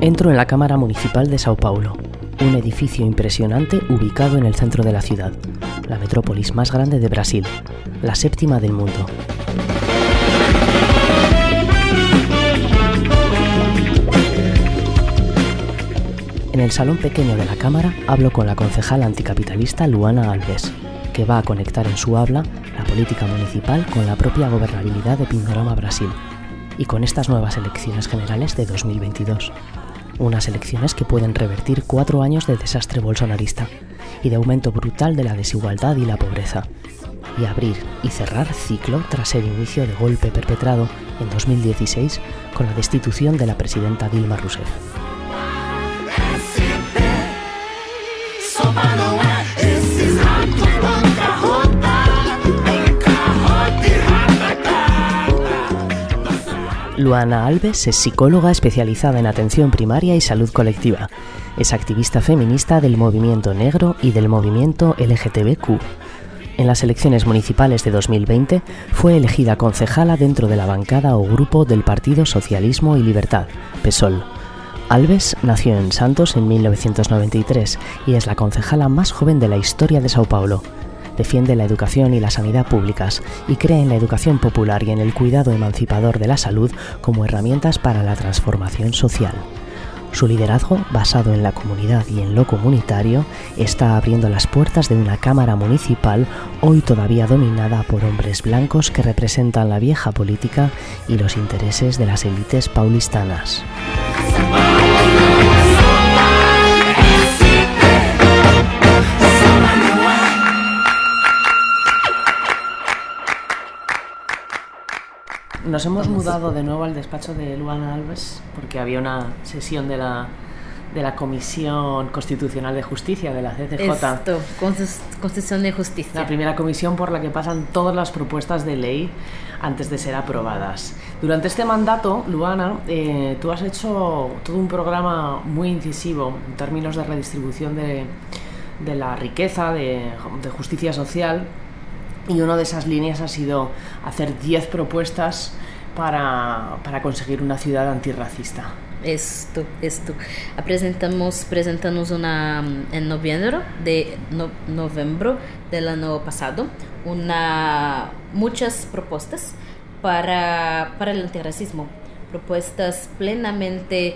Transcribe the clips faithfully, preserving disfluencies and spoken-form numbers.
Entro en la Cámara Municipal de Sao Paulo, un edificio impresionante ubicado en el centro de la ciudad, la metrópolis más grande de Brasil, la séptima del mundo. En el salón pequeño de la Cámara hablo con la concejala anticapitalista Luana Alves, que va a conectar en su habla la política municipal con la propia gobernabilidad de Pindorama Brasil y con estas nuevas elecciones generales de dos mil veintidós. Unas elecciones que pueden revertir cuatro años de desastre bolsonarista y de aumento brutal de la desigualdad y la pobreza, y abrir y cerrar ciclo tras el inicio de golpe perpetrado en dos mil dieciséis con la destitución de la presidenta Dilma Rousseff. Luana Alves es psicóloga especializada en atención primaria y salud colectiva. Es activista feminista del movimiento negro y del movimiento L G T B Q. En las elecciones municipales de dos mil veinte fue elegida concejala dentro de la bancada o grupo del Partido Socialismo y Libertad, PSOL. Alves nació en Santos en mil novecientos noventa y tres y es la concejala más joven de la historia de Sao Paulo. Defiende la educación y la sanidad públicas y cree en la educación popular y en el cuidado emancipador de la salud como herramientas para la transformación social. Su liderazgo, basado en la comunidad y en lo comunitario, está abriendo las puertas de una cámara municipal hoy todavía dominada por hombres blancos que representan la vieja política y los intereses de las élites paulistanas. Nos hemos mudado de nuevo al despacho de Luana Alves porque había una sesión de la, de la Comisión Constitucional de Justicia de la C C J. Esto, Constitución de Justicia. La primera comisión por la que pasan todas las propuestas de ley antes de ser aprobadas. Durante este mandato, Luana, eh, tú has hecho todo un programa muy incisivo en términos de redistribución de, de la riqueza, de, de justicia social. Y una de esas líneas ha sido hacer diez propuestas para, para conseguir una ciudad antirracista. Esto, esto. Presentamos, presentamos una, en noviembre de no, noviembre del año pasado una, muchas propuestas para, para el antirracismo. Propuestas plenamente,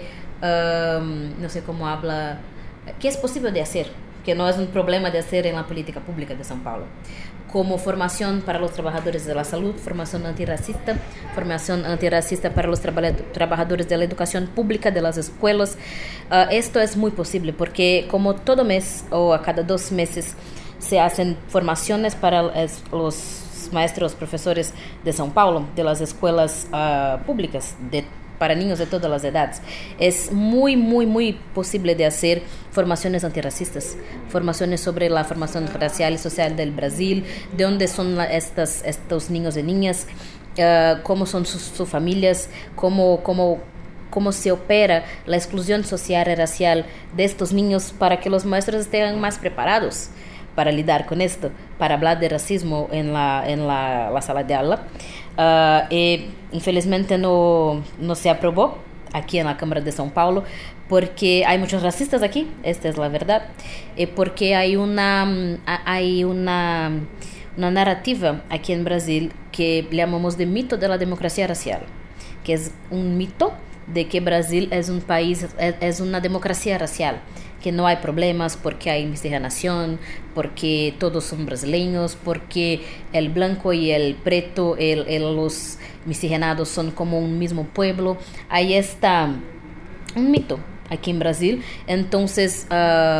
um, no sé cómo habla, que es posible de hacer, que no es un problema de hacer en la política pública de São Paulo. Como formación para los trabajadores de la salud, formación antirracista, formación antirracista para los traba- trabajadores de la educación pública, de las escuelas. Uh, esto es muy posible porque como todo mes o a cada dos meses se hacen formaciones para es, los maestros, profesores de São Paulo, de las escuelas uh, públicas, de para niños de todas las edades. Es muy, muy, muy posible de hacer formaciones antirracistas, formaciones sobre la formación racial y social del Brasil, de dónde son la, estas, estos niños y niñas, uh, cómo son sus, sus familias, cómo, cómo, cómo se opera la exclusión social y racial de estos niños para que los maestros estén más preparados para lidar con esto, para hablar de racismo en la, en la, la sala de aula. Uh, e infelizmente no, no se aprobó aquí en la Cámara de São Paulo porque hay muchos racistas aquí, esta es la verdad, y porque hay una, hay una, una narrativa aquí en Brasil que llamamos de mito de la democracia racial, que es un mito de que Brasil es un país, es, es una democracia racial, que no hay problemas porque hay miscigenación, porque todos son brasileños, porque el blanco y el preto, el, el, los miscigenados son como un mismo pueblo. Ahí está un mito aquí en Brasil. Entonces,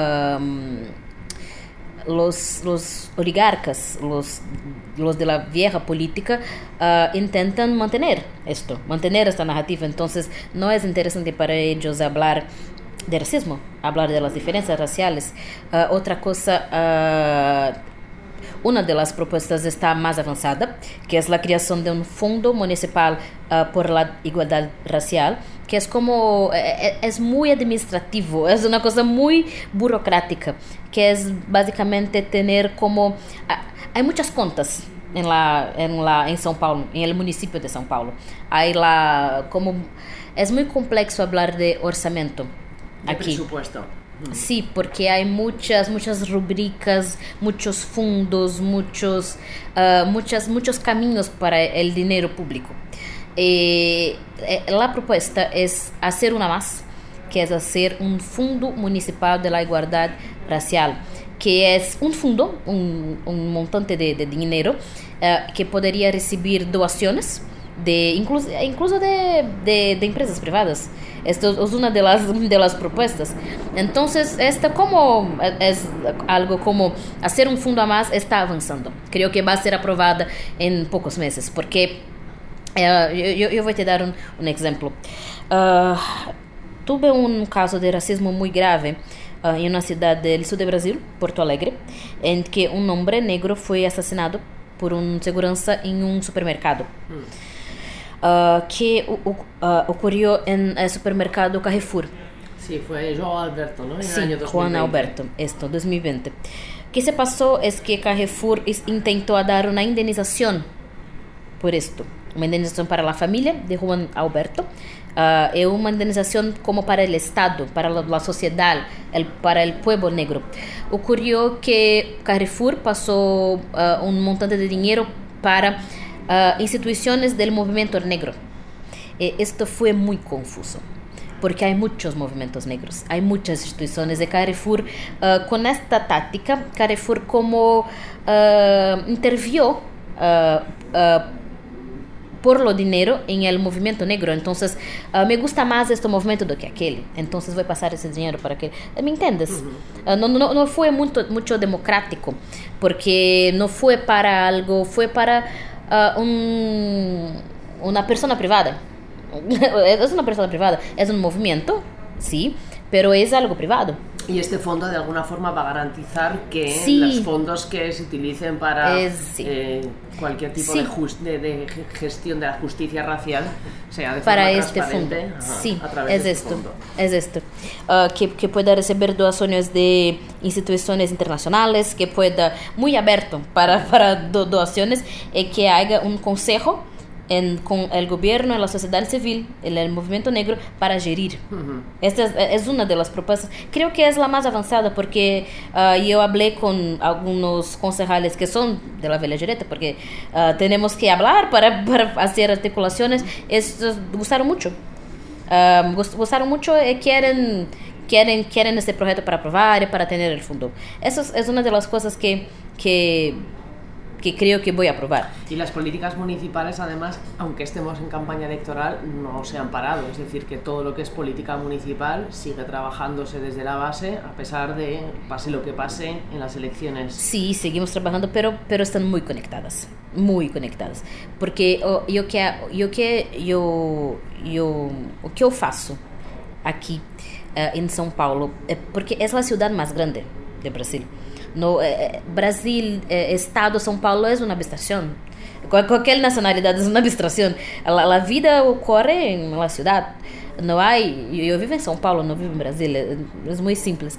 um, los, los oligarcas, los, los de la vieja política, uh, intentan mantener esto, mantener esta narrativa. Entonces, no es interesante para ellos hablar de racismo, hablar de las diferencias raciales. Uh, otra cosa, uh, una de las propuestas está más avanzada, que es la creación de un fondo municipal uh, por la igualdad racial, que es como, es, es muy administrativo, es una cosa muy burocrática, que es básicamente tener como, uh, hay muchas contas en la, en la, en São Paulo, en el municipio de São Paulo. Hay la, como es muy complejo hablar de orçamento de aquí. Presupuesto. Sí, porque hay muchas, muchas rubricas, muchos fondos, muchos, uh, muchas, muchos caminos para el dinero público. Eh, la propuesta es hacer una más, que es hacer un Fundo Municipal de la Igualdad Racial, que es un fondo, un, un montante de, de dinero uh, que podría recibir donaciones, de, incluso, incluso de, de, de empresas privadas. Esto es una de las, de las propuestas. Entonces, esta como es algo como hacer un fondo a más, está avanzando. Creo que va a ser aprobada en pocos meses, porque uh, yo, yo voy a te dar un, un ejemplo. Uh, tuve un caso de racismo muy grave uh, en una ciudad del sur de Brasil, Porto Alegre, en que un hombre negro fue asesinado por un segurança en un supermercado. Mm. Uh, que uh, uh, ocurrió en el supermercado Carrefour. Sí, fue João Alberto, ¿no? En sí, el año dos mil veinte. Juan Alberto, esto, dos mil veinte. ¿Qué se pasó? Es que Carrefour intentó dar una indemnización por esto. Una indemnización para la familia de Juan Alberto uh, y una indemnización como para el Estado, para la, la sociedad, el, para el pueblo negro. Ocurrió que Carrefour pasó uh, un montante de dinero para Uh, instituciones del movimiento negro. Eh, esto fue muy confuso, porque hay muchos movimientos negros, hay muchas instituciones de Carrefour. Uh, con esta táctica, Carrefour como uh, intervino uh, uh, por lo dinero en el movimiento negro. Entonces, uh, me gusta más este movimiento do que aquel. Entonces, voy a pasar ese dinero para aquel. ¿Me entiendes? Uh-huh. Uh, no, no, no fue mucho, mucho democrático, porque no fue para algo, fue para Uh, un, una persona privada. Es una persona privada, es un movimiento, sí, pero es algo privado. Y este fondo de alguna forma va a garantizar que sí. los fondos que se utilicen para es, sí. eh, cualquier tipo sí. de, just, de, de gestión de la justicia racial sea de para forma este fondo. Ajá, sí, a través es de esto, este fondo. es esto. Uh, que, que pueda recibir donaciones de instituciones internacionales, que pueda, muy abierto para, para do, donaciones, y que haya un consejo En, con el gobierno, en la sociedad civil, en el movimiento negro, para gerir. Uh-huh. Esta es, es una de las propuestas. Creo que es la más avanzada, porque uh, yo hablé con algunos concejales que son de la Villa Direita, porque uh, tenemos que hablar para, para hacer articulaciones. Estos gustaron mucho. Uh, gustaron mucho y quieren, quieren, quieren este proyecto para aprobar y para tener el fondo. Eso es, es una de las cosas que... que que creo que voy a aprobar. Y las políticas municipales, además, aunque estemos en campaña electoral, no se han parado. Es decir, que todo lo que es política municipal sigue trabajándose desde la base, a pesar de pase lo que pase en las elecciones. Sí, seguimos trabajando, pero, pero están muy conectadas, muy conectadas. Porque oh, yo que yo que yo yo o que eu faço aqui uh, em São Paulo, é porque é a cidade mais grande do Brasil. No, eh, Brasil, eh, Estado, São Paulo es una abstracción. Cualquier nacionalidad es una abstracción. La, la vida ocurre en la ciudad. No hay, yo, yo vivo en São Paulo, no vivo en Brasil. Es, es muy simple.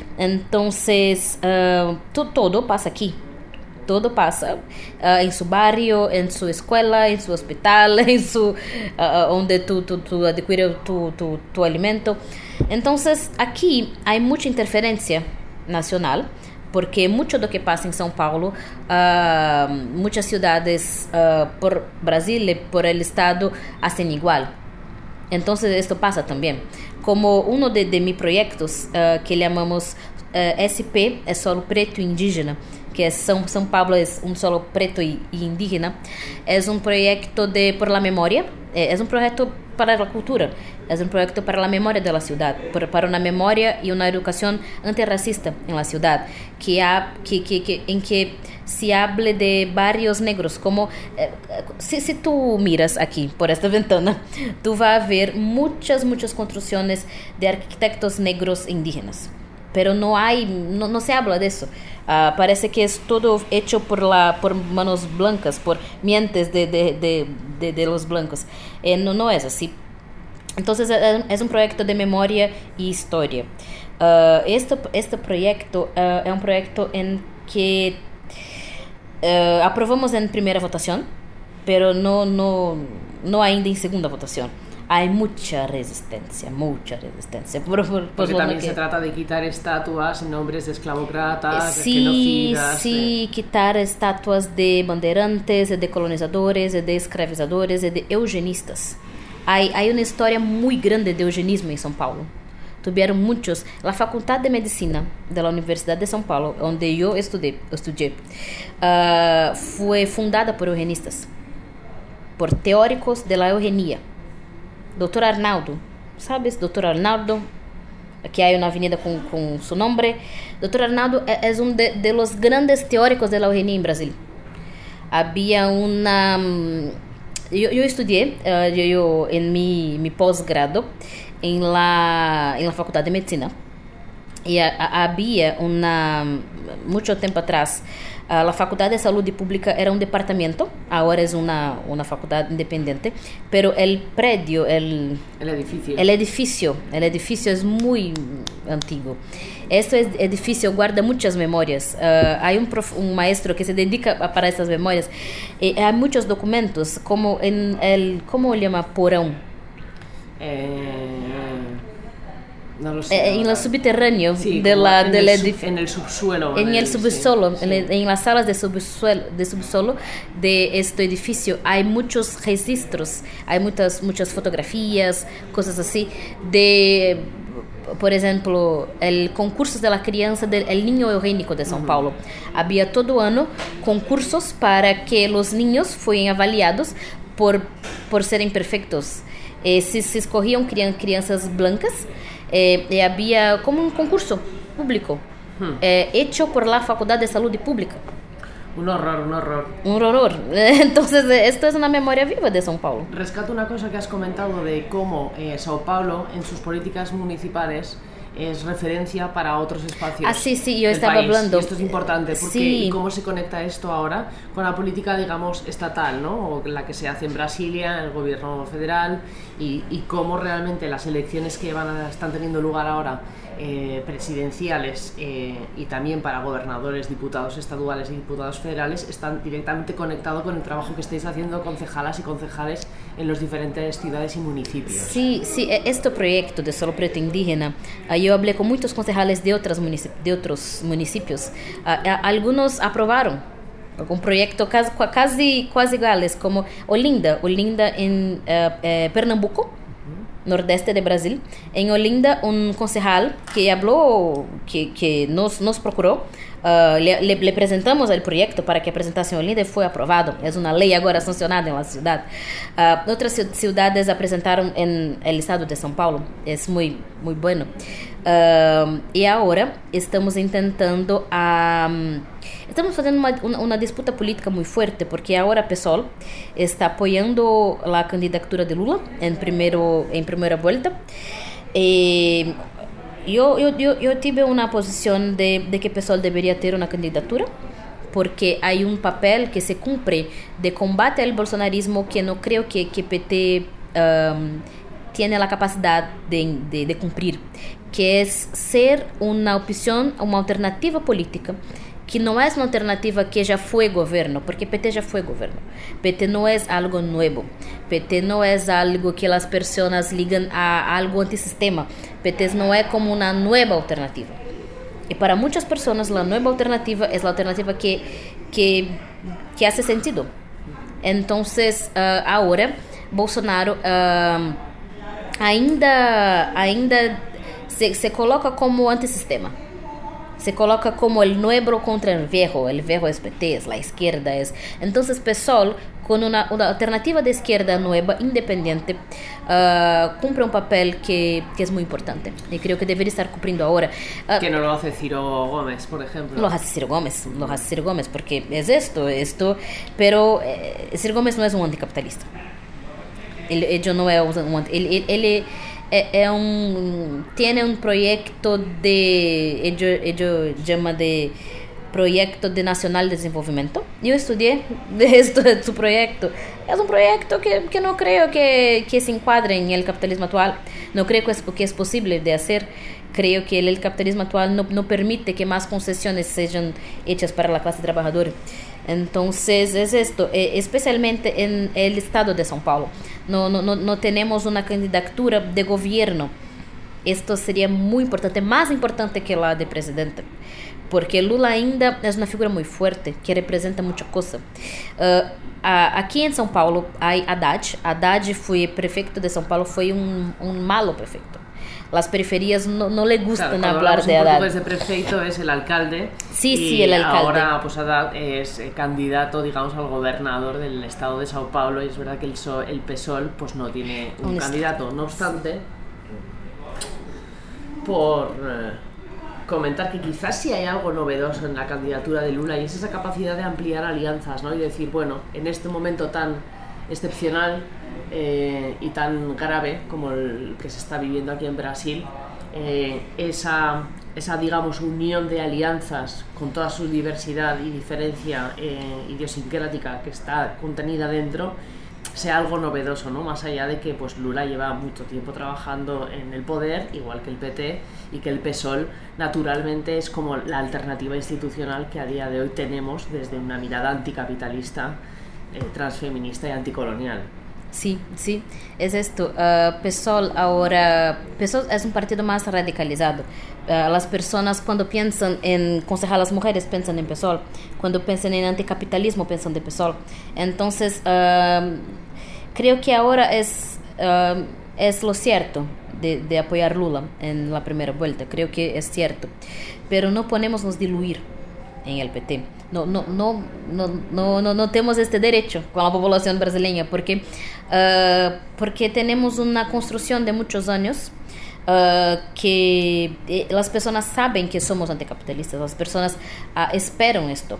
Entonces, uh, to, todo pasa aquí. Todo pasa uh, en su barrio, en su escuela, en su hospital, en su uh, donde tú, tú, tú adquieres tu, tu, tu alimento. Entonces, aquí hay mucha interferencia nacional, porque mucho de lo que pasa en São Paulo, uh, muchas ciudades uh, por Brasil y por el estado hacen igual. Entonces esto pasa también. Como uno de, de mis proyectos uh, que llamamos uh, S P, es Solo Preto Indígena, que es São, São Paulo es un solo preto y, y indígena, es un proyecto de por la memoria, es un proyecto para la cultura, es un proyecto para la memoria de la ciudad, para una memoria y una educación antirracista en la ciudad, que, ha, que, que, que, en que se hable de barrios negros, como eh, si, si tú miras aquí por esta ventana, tú vas a ver muchas, muchas construcciones de arquitectos negros indígenas. Pero no hay, no, no se habla de eso. Uh, parece que es todo hecho por la por manos blancas, por mentes de, de, de, de, de los blancos. Eh, no, no es así. Entonces es un proyecto de memoria y historia. Uh, este, este proyecto uh, es un proyecto en que uh, aprobamos en primera votación, pero no, no, no ainda en segunda votación. hay mucha resistencia, mucha resistencia. Por, por, por Porque también que... se trata de quitar estatuas en nombres de esclavócratas, sí, de genocidas. Sí, de... quitar estatuas de bandeirantes, de colonizadores, de escravizadores, de eugenistas. Hay, hay una historia muy grande de eugenismo en São Paulo. Tuvieron muchos. La Facultad de Medicina de la Universidad de São Paulo, donde yo estudié, estudié uh, fue fundada por eugenistas, por teóricos de la eugenia. Doutor Arnaldo, ¿sabes? Doutor Arnaldo, aquí hay una avenida con, con su nombre. Doutor Arnaldo es uno de, de los grandes teóricos de la eugenia en Brasil. Había una... Yo, yo estudié uh, yo, yo, en mi, mi posgrado en la, en la Facultad de Medicina. Y a, a, había una... Mucho tiempo atrás, uh, la Facultad de Salud Pública era un departamento, ahora es una, una facultad independiente, pero el predio, el, el edificio, el edificio, el edificio es muy antiguo. Este edificio guarda muchas memorias. Uh, hay un, prof, un maestro que se dedica a, para estas memorias. Y hay muchos documentos, como en el, ¿cómo le llama? Porão. Eh, no lo sé. Eh, en el subterráneo sí, de la, en, del el edif- sub, en el subsuelo. En en el el subsuelo, sí, en, sí. en las salas de subsuelo, de subsuelo de este edificio hay muchos registros, hay muchas, muchas fotografías, cosas así, de, por ejemplo, el concurso de la crianza del el niño eugénico de São uh-huh. Paulo. Había todo año concursos para que los niños fueran avaliados por, por serem perfectos. Eh, se, se escogían crianças blancas, eh, y había como un concurso público hmm. eh, hecho por la Facultad de Salud Pública. Un horror, un horror. Un horror. Entonces, esto es una memoria viva de São Paulo. Rescato una cosa que has comentado de cómo eh, São Paulo, en sus políticas municipales, es referencia para otros espacios. Ah, sí, sí, yo del estaba país. hablando. Y esto es importante, porque sí. ¿y cómo se conecta esto ahora con la política, digamos, estatal, ¿no? O la que se hace en Brasilia, en el gobierno federal, y, y cómo realmente las elecciones que van a, están teniendo lugar ahora, eh, presidenciales eh, y también para gobernadores, diputados estaduales y diputados federales, están directamente conectados con el trabajo que estáis haciendo concejalas y concejales en los diferentes ciudades y municipios. Sí, sí, este proyecto de Solo Preto Indígena, yo hablé con muchos concejales de, otras municip- de otros municipios. Uh, algunos aprobaron un proyecto casi, casi, casi iguales, como Olinda, Olinda en uh, eh, Pernambuco, nordeste de Brasil. En Olinda, un concejal que habló, que, que nos, nos procuró, uh, le, le, le presentamos el proyecto para que presentase en Olinda y fue aprobado. Es una ley ahora sancionada en la ciudad. Uh, otras ciudades presentaron en el estado de São Paulo. Es muy, muy bueno. Uh, y ahora estamos intentando um, estamos haciendo una, una, una disputa política muy fuerte, porque ahora P SOL está apoyando la candidatura de Lula en primero en primera vuelta. Eh, yo, yo, yo, yo tuve una posición de, de que P SOL debería tener una candidatura, porque hay un papel que se cumple de combate al bolsonarismo que no creo que, que P T um, tiene la capacidad de, de, de cumplir, que es ser una opción, una alternativa política, que no es una alternativa que ya fue gobierno, porque P T ya fue gobierno. P T no es algo nuevo. P T no es algo que las personas ligan a algo antisistema. P T no es como una nueva alternativa. Y para muchas personas la nueva alternativa es la alternativa que, que, que hace sentido. Entonces, uh, ahora, Bolsonaro uh, ainda, ainda se, se coloca como antisistema. Se coloca como el nuevo contra el viejo. El viejo es P T, es la izquierda. Es... Entonces, P SOL, con una, una alternativa de izquierda nueva, independiente, uh, cumple un papel que, que es muy importante. Y creo que debería estar cumpliendo ahora. Uh, que no lo hace Ciro Gómez, por ejemplo. Lo hace Ciro Gómez, lo hace Ciro Gómez, porque es esto, esto. Pero eh, Ciro Gómez no es un anticapitalista. Él, él no es un él, él, él é um tiene un proyecto de ellos ellos llama de proyecto de Nacional de Desenvolvimiento. Yo estudié de esto, de su proyecto. Es un proyecto que, que no creo que, que se encuadre en el capitalismo actual. No creo que es, que es posible de hacer. Creo que el, el capitalismo actual no, no permite que más concesiones sean hechas para la clase trabajadora. Entonces es esto, eh, especialmente en el estado de São Paulo. No, no, no, no tenemos una candidatura de gobierno. Esto sería muy importante, más importante que la de presidente. Porque Lula ainda es una figura muy fuerte, que representa mucha cosa. Uh, a, aquí en São Paulo hay Haddad. Haddad fue prefecto de São Paulo, fue un, un malo prefecto. Las periferias no, no le gustan claro, hablar de Haddad. Cuando hablamos de prefecto es el alcalde. Sí, y sí, el alcalde. Ahora pues Haddad es candidato, digamos, al gobernador del estado de São Paulo, y es verdad que el, so, el P SOL pues no tiene un, un candidato. No obstante, por eh, comentar que quizás sí hay algo novedoso en la candidatura de Lula, y es esa capacidad de ampliar alianzas, ¿no? Y decir, bueno, en este momento tan excepcional eh, y tan grave como el que se está viviendo aquí en Brasil, eh, esa, esa, digamos, unión de alianzas con toda su diversidad y diferencia eh, idiosincrática que está contenida dentro, sea algo novedoso, ¿no? Más allá de que pues Lula lleva mucho tiempo trabajando en el poder, igual que el P T, y que el P SOL naturalmente es como la alternativa institucional que a día de hoy tenemos desde una mirada anticapitalista, eh, transfeminista y anticolonial. Sí, sí, es esto. Uh, P SOL ahora, P SOL es un partido más radicalizado. Uh, las personas cuando piensan en concejal a las mujeres piensan en P SOL, cuando piensan en anticapitalismo piensan de P SOL. Entonces, uh, creo que ahora es, uh, es lo cierto de, de apoyar Lula en la primera vuelta, creo que es cierto, pero no podemos diluir en el P T. No, no, no, no, no, no, no tenemos este derecho con la población brasileña, porque, uh, porque tenemos una construcción de muchos años uh, que eh, las personas saben que somos anticapitalistas, las personas uh, esperan esto.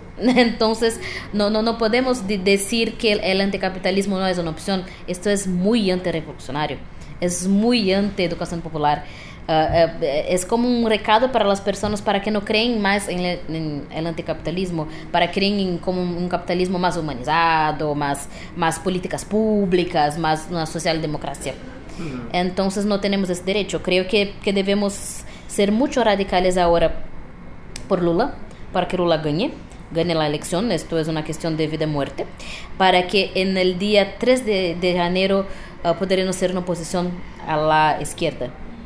Entonces no, no, no podemos de decir que el, el anticapitalismo no es una opción. Esto es muy antirrevolucionario, es muy anti-educación popular. Uh, uh, es como un recado para las personas para que no creen más en el, en el anticapitalismo, para que creen en como un capitalismo más humanizado, más, más políticas públicas, más una socialdemocracia. Uh-huh. Entonces no tenemos ese derecho. Creo que, que debemos ser mucho radicales ahora por Lula, para que Lula gane, gane la elección. Esto es una cuestión de vida y muerte, para que en el día tres de, de enero uh, podremos ser una oposición a la izquierda.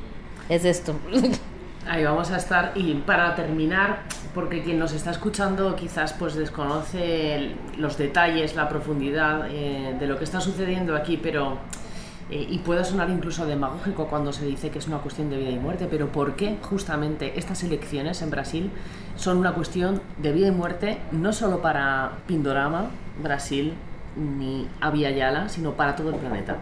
Es esto. Ahí vamos a estar. Y para terminar, porque quien nos está escuchando quizás pues desconoce los detalles, la profundidad eh, de lo que está sucediendo aquí, pero eh, y puede sonar incluso demagógico cuando se dice que es una cuestión de vida y muerte, pero ¿por qué justamente estas elecciones en Brasil son una cuestión de vida y muerte, no solo para Pindorama, Brasil, ni Abya Yala, sino para todo el planeta?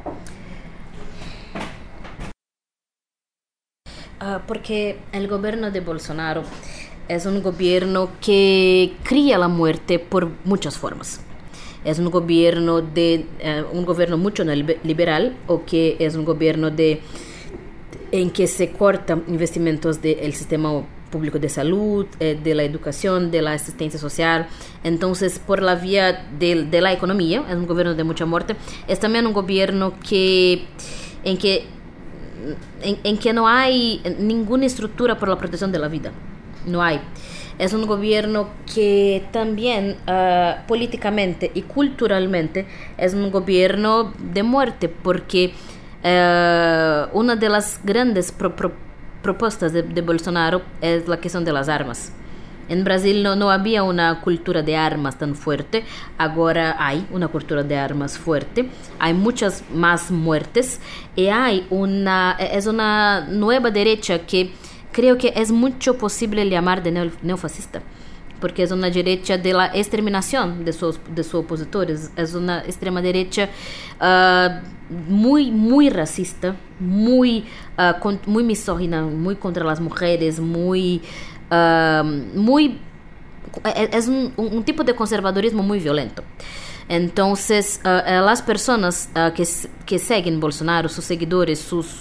Uh, porque el gobierno de Bolsonaro es un gobierno que cría la muerte por muchas formas. Es un gobierno de uh, un gobierno mucho liberal, o que es un gobierno de en que se cortan investimentos del sistema público de salud, eh, de la educación, de la asistencia social. Entonces, por la vía de, de la economía, es un gobierno de mucha muerte. Es también un gobierno que en que En, en que no hay ninguna estructura para la protección de la vida. No hay. Es un gobierno que también uh, políticamente y culturalmente es un gobierno de muerte, porque uh, una de las grandes pro, pro, propuestas de, de Bolsonaro es la cuestión de las armas. En Brasil no, no había una cultura de armas tan fuerte. Ahora hay una cultura de armas fuerte. Hay muchas más muertes. Y hay una, es una nueva derecha que creo que es mucho posible llamar de neo, neofascista. Porque es una derecha de la exterminación de sus, de sus opositores. Es una extrema derecha uh, muy, muy racista, muy, uh, con, muy misógina, muy contra las mujeres, muy... Uh, muy es un, un tipo de conservadurismo muy violento. Entonces uh, las personas uh, que, que siguen Bolsonaro, sus seguidores, sus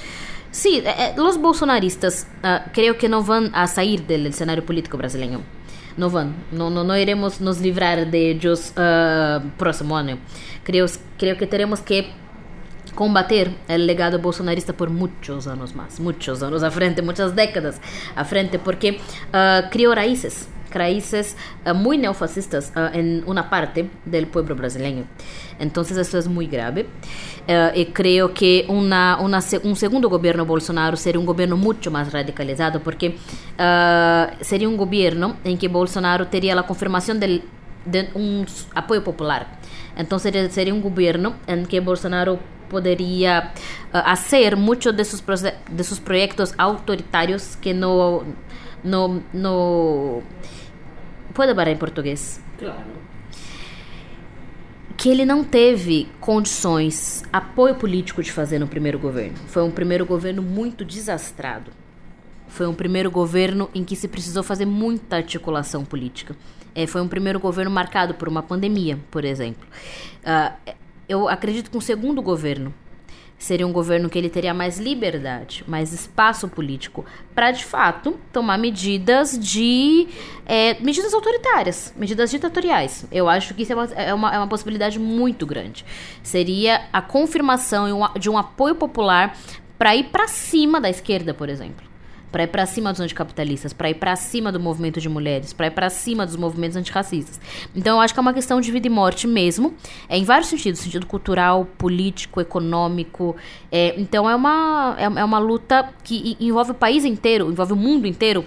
sí, eh, los bolsonaristas uh, creo que no van a salir del escenario político brasileño. no van, no, no, no iremos nos livrar de ellos uh, próximo año. Creo, creo que tenemos que combater el legado bolsonarista por muchos años más, muchos años a frente, muchas décadas a frente, porque uh, crió raíces, raíces uh, muy neofascistas uh, en una parte del pueblo brasileño. Entonces eso es muy grave. Uh, y creo que una, una, un segundo gobierno Bolsonaro sería un gobierno mucho más radicalizado, porque uh, sería un gobierno en que Bolsonaro tendría la confirmación del, de un apoyo popular. Entonces sería un gobierno en que Bolsonaro podría uh, hacer muchos de sus, de sus proyectos autoritarios que no, no, no... Pode parar em português? Claro. Que ele não teve condições, apoio político de fazer no primeiro governo. Foi um primeiro governo muito desastrado. Foi um primeiro governo em que se precisou fazer muita articulação política. É, foi um primeiro governo marcado por uma pandemia, por exemplo. Uh, eu acredito que um segundo governo seria um governo que ele teria mais liberdade, mais espaço político para, de fato, tomar medidas de é, medidas autoritárias, medidas ditatoriais. Eu acho que isso é uma, é uma, é uma possibilidade muito grande. Seria a confirmação de um apoio popular para ir para cima da esquerda, por exemplo. Para ir para cima dos anticapitalistas, para ir para cima do movimento de mulheres, para ir para cima dos movimentos antirracistas. Então eu acho que é uma questão de vida e morte mesmo, é, em vários sentidos, sentido cultural, político, econômico. É, então é uma, é, é uma luta que envolve o país inteiro, envolve o mundo inteiro.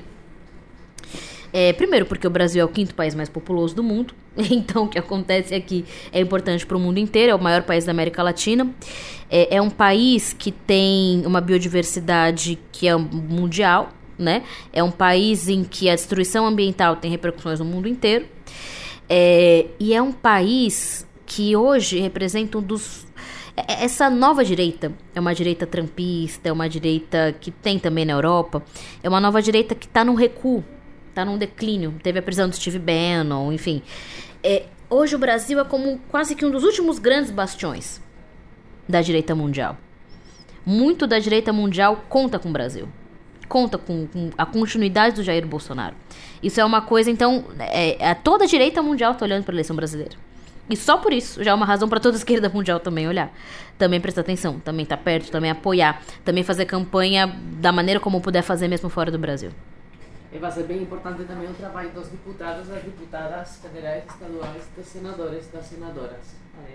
É, primeiro porque o Brasil é o quinto país mais populoso do mundo, então o que acontece aqui é importante para o mundo inteiro, é o maior país da América Latina, é, é um país que tem uma biodiversidade que é mundial, né? É um país em que a destruição ambiental tem repercussões no mundo inteiro, é, e é um país que hoje representa um dos... Essa nova direita, é uma direita trumpista, é uma direita que tem também na Europa, é uma nova direita que está num recuo, está num declínio. Teve a prisão do Steve Bannon, enfim. É, hoje o Brasil é como quase que um dos últimos grandes bastiões da direita mundial. Muito da direita mundial conta com o Brasil. Conta com, com a continuidade do Jair Bolsonaro. Isso é uma coisa, então, é, é, toda a direita mundial está olhando para a eleição brasileira. E só por isso já é uma razão para toda a esquerda mundial também olhar. Também prestar atenção, também estar perto, também apoiar, também fazer campanha da maneira como puder fazer mesmo fora do Brasil. E vai ser bem importante também o trabalho dos deputados, das deputadas federais, estaduais, dos senadores, das senadoras.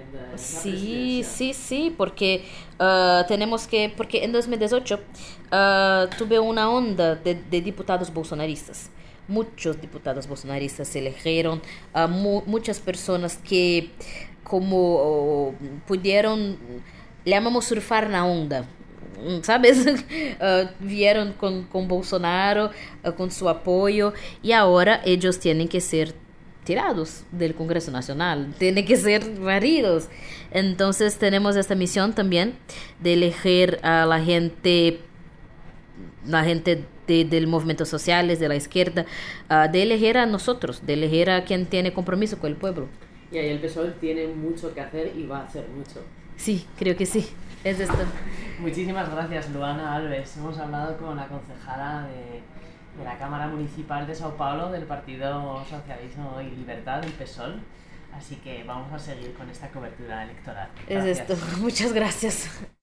Sí, sí, sí, porque uh, tenemos que, porque en dos mil dieciocho uh, tuve una onda de, de diputados bolsonaristas. Muchos diputados bolsonaristas se eligieron, uh, mu muchas personas que como uh, pudieron, llamamos surfar na onda, ¿sabes? Uh, vieron con, con Bolsonaro, uh, con su apoyo, y ahora ellos tienen que ser tirados del Congreso Nacional, tienen que ser barridos. Entonces tenemos esta misión también de elegir a la gente, la gente de, del movimientos sociales, de la izquierda, uh, de elegir a nosotros, de elegir a quien tiene compromiso con el pueblo. Y ahí el P S O E tiene mucho que hacer y va a hacer mucho. Sí, creo que sí. Es esto. Muchísimas gracias, Luana Alves. Hemos hablado con la concejala de, de la Cámara Municipal de Sao Paulo del Partido Socialismo y Libertad, del P S O L. Así que vamos a seguir con esta cobertura electoral. Gracias. Es esto. Muchas gracias.